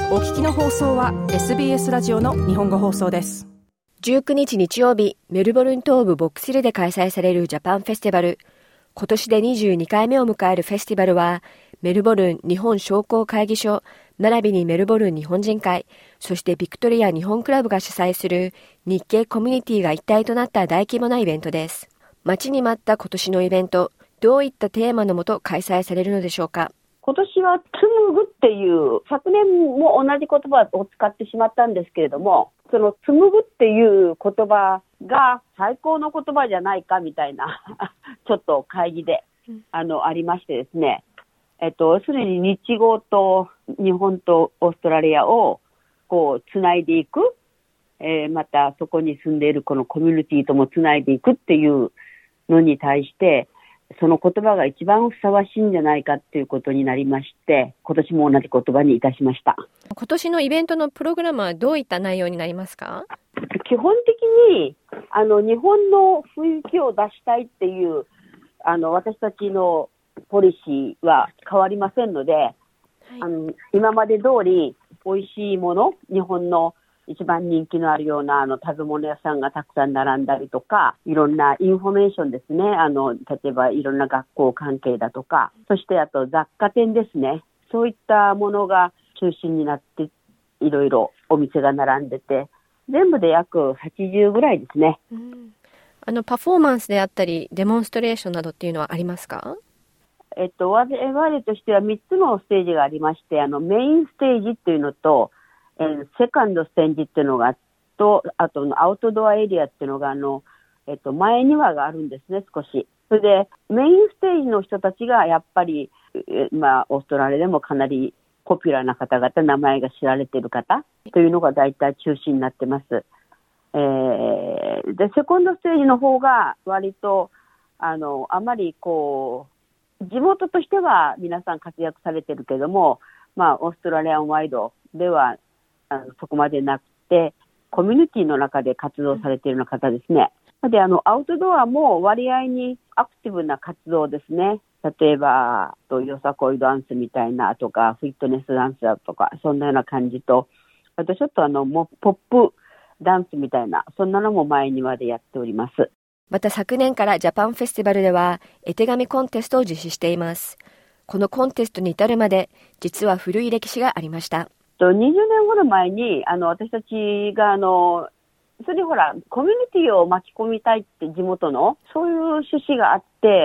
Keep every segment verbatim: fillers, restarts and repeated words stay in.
お聞きの放送は エスビーエス ラジオの日本語放送です。 じゅうくにち日曜日、メルボルン東部ボックスヒルで開催されるジャパンフェスティバル。今年でにじゅうにかいめを迎えるフェスティバルは、メルボルン日本商工会議所、並びにメルボルン日本人会、そしてビクトリア日本クラブが主催する日系コミュニティが一体となった大規模なイベントです。待ちに待った今年のイベント、どういったテーマのもと開催されるのでしょうか。 今年は紡ぐっていう、昨年も同じ言葉を使ってしまったんですけれども、その紡ぐっていう言葉が最高の言葉じゃないかみたいなちょっと会議で、あのありましてですね、えっと要するに日豪と日本とオーストラリアをこうつないでいく、えー、またそこに住んでいるこのコミュニティともつないでいくっていうのに対して、その言葉が一番ふさわしいんじゃないかっていうことになりまして、今年も同じ言葉にいたしました。 今年のイベントのプログラムはどういった内容になりますか？ 基本的にあの日本の雰囲気を出したいっていうあの私たちのポリシーは変わりませんので、はい、あの今まで通り美味しいもの、日本の一番人気のあるようなあの食べ物屋さんがたくさん並んだりとか、いろんなインフォメーションですね、あの例えばいろんな学校関係だとか、そしてあと雑貨店ですね、そういったものが中心になっていろいろお店が並んでて、全部で約はちじゅうぐらいですね。 うん、あのパフォーマンスであったりデモンストレーションなどっていうのはありますか？ えっと我々としてはみっつのステージがありまして、あのメインステージっていうのとえー、セカンドステージっていうのがと、あとアウトドアエリアっていうのがあの、えっと、前庭があるんですね、少し。それでメインステージの人たちがやっぱり、えー、まあオーストラリアでもかなりポピュラーな方々、名前が知られている方というのが大体中心になってます。えー、でセコンドステージの方が割とあのあまりこう地元としては皆さん活躍されてるけども、まあオーストラリアンワイドではあのそこまでなくて、コミュニティの中で活動されているような方ですね。で、あのアウトドアも割合にアクティブな活動ですね。例えばとよさこいダンスみたいなとか、フィットネスダンスだとか、そんなような感じと、あとちょっとあのポップダンスみたいな、そんなのも前にまでやっております。 また昨年からジャパンフェスティバルでは絵手紙コンテストを実施しています。このコンテストに至るまで実は古い歴史がありました。 にじゅうねんほど前にあの私たちがあのそれでほらコミュニティを巻き込みたいって地元のそういう趣旨があって、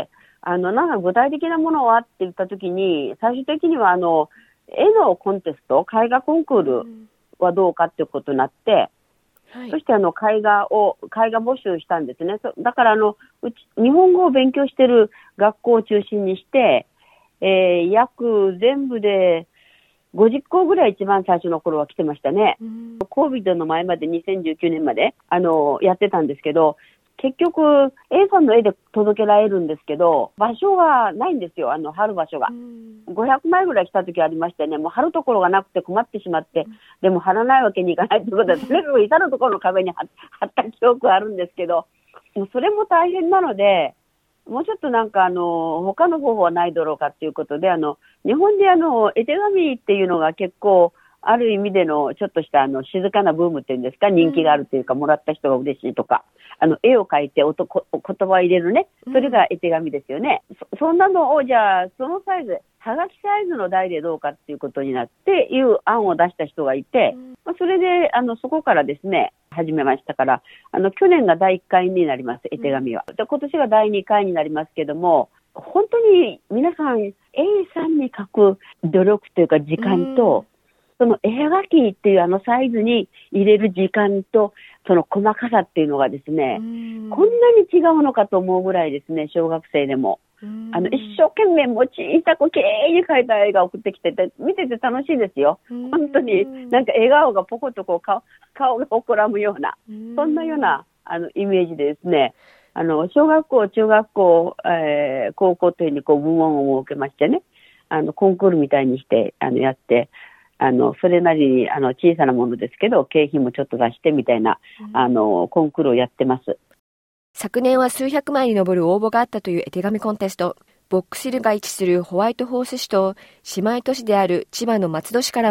あのなんか具体的なものはって言ったときに、最終的にはあの絵のコンテスト、絵画コンクールはどうかっていうことになって、はい、そしてあの絵画を絵画募集したんですね。だからあのうち日本語を勉強している学校を中心にして、えー、約全部でごじゅっこぐらい一番最初の頃は来てましたね。コービッドの前までにせんじゅうきゅうねんまであのやってたんですけど、結局 A さんの絵で届けられるんですけど、場所がないんですよ、あの貼る場所が。ごひゃくまいぐらい来た時ありましてね、もう貼るところがなくて困ってしまって、でも貼らないわけにいかないということで、とにかく至るところの壁に貼った記憶があるんですけど、それも大変なので、もうちょっとなんかあの他の方法はないだろうかっていうことで、あの日本であの絵手紙っていうのが結構ある意味でのちょっとしたあの静かなブームっていうんですか、人気があるというか、もらった人が嬉しいとか、あの絵を描いて音こ言葉を入れるね、それが絵手紙ですよね。そ, そんなのをじゃあそのサイズ、はがきサイズの台でどうかっていうことになっていう案を出した人がいて、まあ、それであのそこからですね始めましたから、あの去年がだいいっかいになります、絵手紙は。で今年がだいにかいになりますけども、本当に皆さん A さんに書く努力というか時間と、その絵はがきっていうあのサイズに入れる時間とその細かさっていうのがですね、こんなに違うのかと思うぐらいですね、小学生でもあの一生懸命もう小さくきれいに描いた絵が送ってきてて、見てて楽しいですよ。本当になんか笑顔がポコッとこう 顔, 顔が膨らむような、そんなようなあのイメージでですね、あの小学校、中学校、えー、高校というにこう部門を設けましてね、あのコンクールみたいにしてあのやって、あのそれなりにあの小さなものですけど景品もちょっと出してみたいな、うん、あのコンクールをやってます。 昨年は数百枚に上る応募があったという絵手紙コンテスト。ボックスヒルが位置するホワイトホース市と姉妹都市である千葉の松戸市からも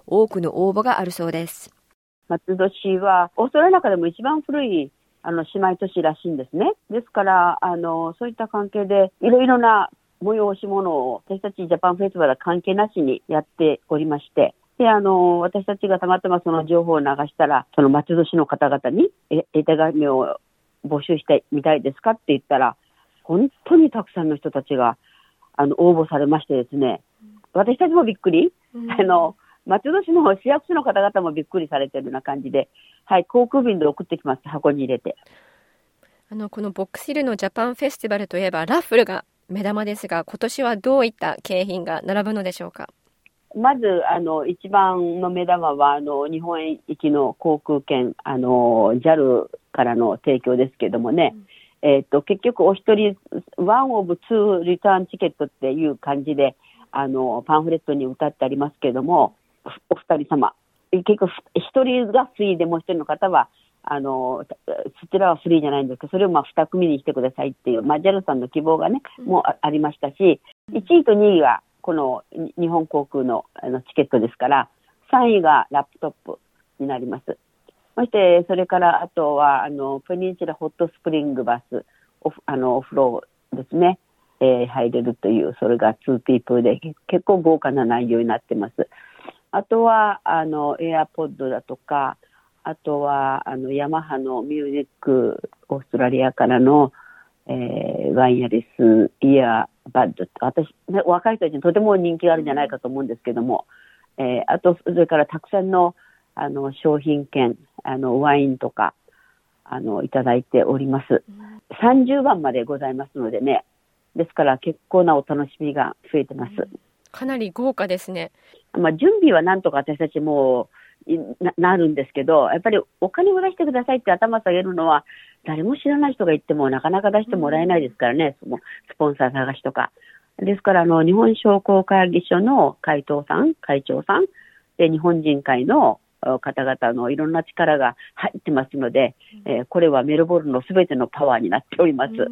多くの応募があるそうです。 松戸市はオーストラリアの中でも一番古いあの姉妹都市らしいんですね。ですからあのそういった関係でいろいろな催し物を私たちジャパンフェスティバルは関係なしにやっておりまして、であの私たちがたまたまその情報を流したら、その松戸市の方々にえ絵手紙を募集してみたいですかって言ったら、本当にたくさんの人たちがあの応募されましてですね、私たちもびっくり、うん、あの松戸市の市役所の方々もびっくりされてるような感じで、はい、航空便で送ってきます。箱に入れて。 あのこのボックスヒルのジャパンフェスティバルといえばラッフルが目玉ですが、今年はどういった景品が並ぶのでしょうか。 まずあの一番の目玉はあの日本行きの航空券、あの ジャル からの提供ですけどもね、うん、えー、と結局お一人ワンオブツーリターンチケットっていう感じであのパンフレットに歌ってありますけども、お二人様結局一人がフリーでもう一人の方はあのそちらはフリーじゃないんですけど、それをまあ二組にしてくださいっていう、まあ、ジャル さんの希望がね、うん、もうありましたし、いちいとにいはこの日本航空 の, あのチケットですから、さんいがラップトップになります。そしてそれからあとはあのペニンチュラホットスプリングバス オ, あのお風呂ですね、えー、入れるという、それがツーピープルで結構豪華な内容になってます。あとはあのエアポッドだとか、あとはあのヤマハのミュージックオーストラリアからの、えー、ワイヤレスイヤーバッド、私、ね、若い人たちにとても人気があるんじゃないかと思うんですけども、えー、あとそれからたくさんのあの商品券、あのワインとかあのいただいております。さんじゅうばんまでございますのでね、ですから結構なお楽しみが増えてます。 かなり豪華ですね。 まあ、準備はなんとか私たちもな, なるんですけど、やっぱりお金を出してくださいって頭下げるのは誰も知らない人が言ってもなかなか出してもらえないですからね、うん、そのスポンサー探しとかですから、あの日本商工会議所の会頭さん、会長さんで日本人会の方々のいろんな力が入ってますので、うん、えー、これはメルボルンのすべてのパワーになっております。うん、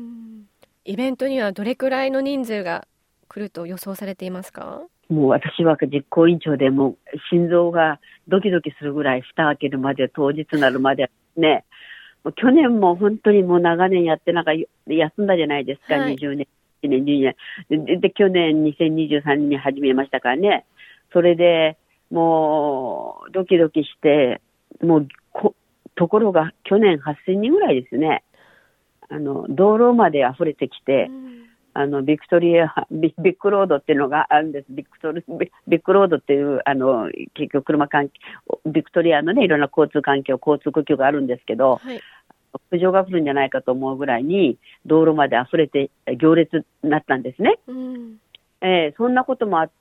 イベントにはどれくらいの人数が来ると予想されていますか？ もう私は実行委員長でもう心臓がドキドキするぐらい、蓋開けるまで当日なるまでね、もう去年も本当にもう長年やってなんか休んだじゃないですか、はい、にじゅうねん、いちねん、じゅうねん で, で去年にせんにじゅうさんねんに始めましたからね。それでもうドキドキして、もうところが去年はっせんにんぐらいですね、あの道路まで溢れてきて、うん、あのビクトリアビビッグロードっていうのがあるんです。ビクトリビッグロードっていうあの結局車関係、ビクトリアのねいろんな交通環境、交通呼吸があるんですけど、はい、苦情が来るんじゃないかと思うぐらいに道路まで溢れて行列になったんですね。うん、えー、そんなこともあって、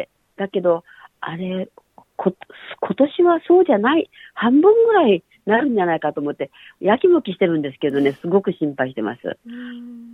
だけどあれこ今年はそうじゃない、半分ぐらいなるんじゃないかと思ってやきもきしてるんですけどね、すごく心配してます。うん、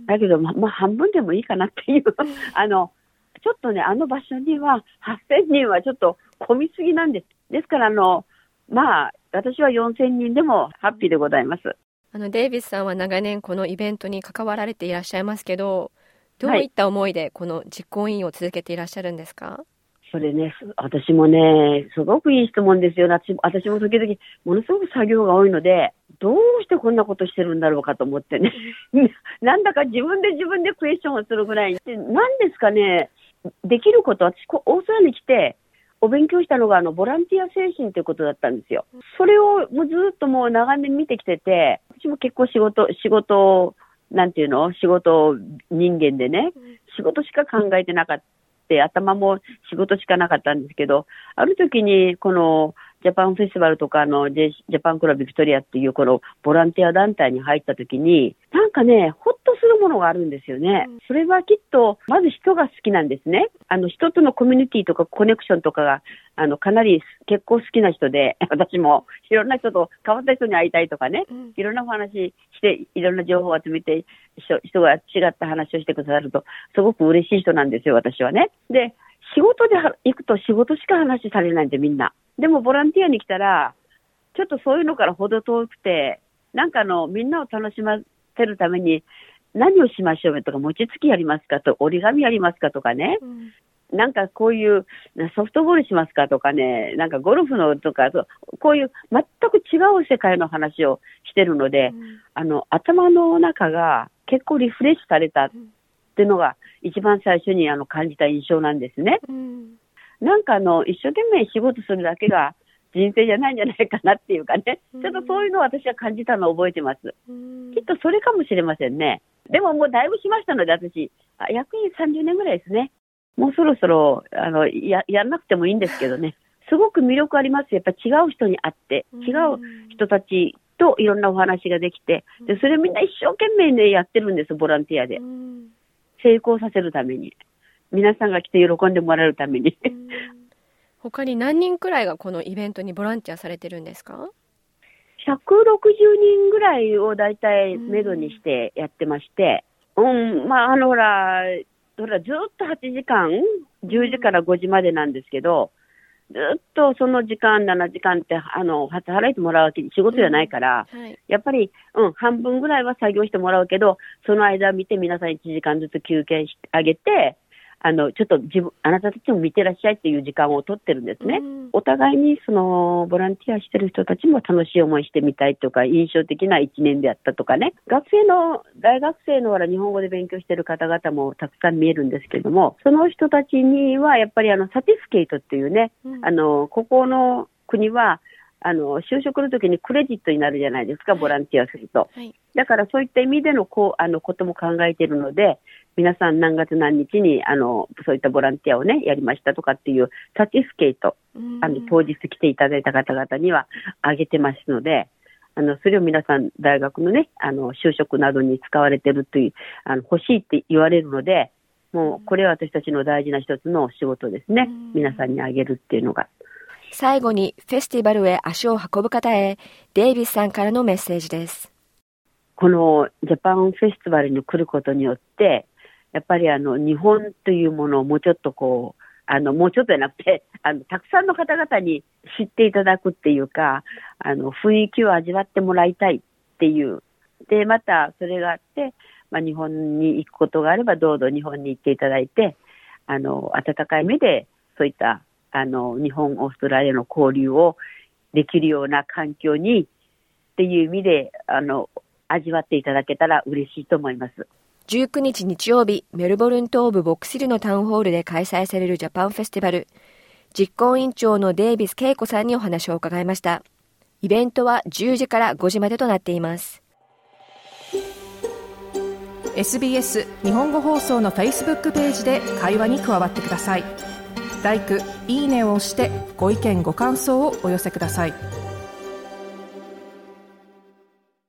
だけどま、まあ半分でもいいかなっていうあのちょっとね、あの場所にははっせんにんはちょっと混みすぎなんです。ですからあのまあ私はよんせんにんでもハッピーでございます。 あのデイビスさんは長年このイベントに関わられていらっしゃいますけど、どういった思いでこの実行委員を続けていらっしゃるんですか？はい、 それね、私もね、すごくいい質問ですよ。私, 私も時々ものすごく作業が多いので、どうしてこんなことしてるんだろうかと思ってねなんだか自分で自分でクエスチョンをするぐらい、なんですかね、できること、私オーストラリアに来てお勉強したのがあのボランティア精神ということだったんですよ。それをもうずっともう長年見てきてて、私も結構仕事仕事なんていうの仕事人間でね、仕事しか考えてなかった、頭も仕事しかなかったんですけど、ある時にこのジャパンフェスティバルとかのジャパンクラブビクトリアっていうこのボランティア団体に入った時に、なんかね、ほっとするものがあるんですよね。それはきっとまず人が好きなんですね。あの人とのコミュニティとかコネクションとかがあのかなり結構好きな人で、私もいろんな人と変わった人に会いたいとかね、いろんなお話していろんな情報を集めて人が違った話をしてくださるとすごく嬉しい人なんですよ、私はね。で、仕事で行くと仕事しか話されないんでみんな。でもボランティアに来たらちょっとそういうのからほど遠くて、なんかあのみんなを楽しませるために何をしましょうとか、餅つきやりますかと、折り紙やりますかとかね、うん、 なんかこういうソフトボールしますかとかね、なんかゴルフのとか、こういう全く違う世界の話をしてるので、うん、あの頭の中が結構リフレッシュされたっていうのが一番最初にあの感じた印象なんですね。うん、なんかあの一生懸命仕事するだけが人生じゃないんじゃないかなっていうかね、ちょっとそういうのを私は感じたのを覚えてます。うん、きっとそれかもしれませんね。でももうだいぶしましたので、私、役員さんじゅうねんぐらいですね。もうそろそろ、あの、や、やらなくてもいいんですけどね。すごく魅力あります。やっぱ違う人に会って、違う人たちといろんなお話ができて、で、それみんな一生懸命ね、やってるんです、ボランティアで。成功させるために。皆さんが来て喜んでもらえるために。 他に何人くらいがこのイベントにボランティアされてるんですか？ ひゃくろくじゅうにんぐらいをだいたいメドにしてやってまして、うん、うん、まあ、あの、ほら、ほら、ずっとはちじかん、じゅうじからごじまでなんですけど、ずっとその時間、ななじかんって、あの、働いてもらうわけ、仕事じゃないから、うんはい、やっぱり、うん、半分ぐらいは作業してもらうけど、その間見て皆さんいちじかんずつ休憩してあげて、あの、ちょっと自分、あなたたちも見てらっしゃいっていう時間を取ってるんですね。うん、お互いに、その、ボランティアしてる人たちも楽しい思いしてみたいとか、印象的な一年であったとかね。学生の、大学生のほら、日本語で勉強してる方々もたくさん見えるんですけれども、その人たちには、やっぱりあの、サティフィケートっていうね、うん、あの、ここの国は、あの、就職の時にクレジットになるじゃないですか、ボランティアすると。はい、だからそういった意味での、こう、あの、ことも考えているので、皆さん何月何日に、あの、そういったボランティアをね、やりましたとかっていうサティフィケート、あの、当日来ていただいた方々にはあげてますので、あの、それを皆さん大学のね、あの、就職などに使われてるという、あの、欲しいって言われるので、もう、これは私たちの大事な一つの仕事ですね。皆さんにあげるっていうのが。 最後にフェスティバルへ足を運ぶ方へデイビスさんからのメッセージです。 このジャパンフェスティバルに来ることによってやっぱりあの日本というものをもうちょっとこうあのもうちょっとじゃなくてあのたくさんの方々に知っていただくっていうかあの雰囲気を味わってもらいたいっていうでまたそれがあって、まあ、日本に行くことがあればどうぞ日本に行っていただいてあの温かい目でそういったあの日本オーストラリアの交流をできるような環境にっていう意味であの味わっていただけたら嬉しいと思います。 じゅうくにち日曜日メルボルン東部ボックスヒルのタウンホールで開催されるジャパンフェスティバル実行委員長のデイビス恵子さんにお話を伺いました。イベントはじゅうじからごじまでとなっています。 エスビーエス 日本語放送の Facebook ページで会話に加わってください。ライク、いいねを押してご意見ご感想をお寄せください。